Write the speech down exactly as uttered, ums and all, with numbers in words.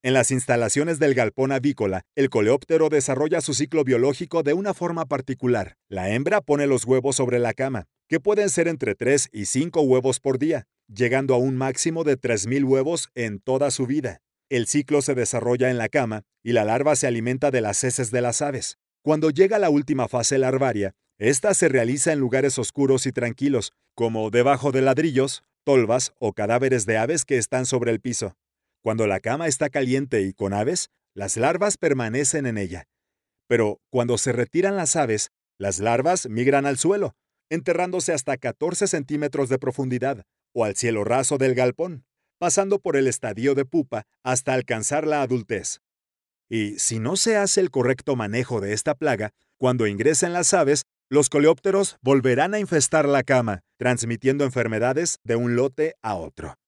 En las instalaciones del galpón avícola, el coleóptero desarrolla su ciclo biológico de una forma particular. La hembra pone los huevos sobre la cama, que pueden ser entre tres y cinco huevos por día, llegando a un máximo de tres mil huevos en toda su vida. El ciclo se desarrolla en la cama y la larva se alimenta de las heces de las aves. Cuando llega la última fase larvaria, esta se realiza en lugares oscuros y tranquilos, como debajo de ladrillos, tolvas o cadáveres de aves que están sobre el piso. Cuando la cama está caliente y con aves, las larvas permanecen en ella. Pero cuando se retiran las aves, las larvas migran al suelo, enterrándose hasta catorce centímetros de profundidad, o al cielo raso del galpón, pasando por el estadio de pupa hasta alcanzar la adultez. Y si no se hace el correcto manejo de esta plaga, cuando ingresen las aves, los coleópteros volverán a infestar la cama, transmitiendo enfermedades de un lote a otro.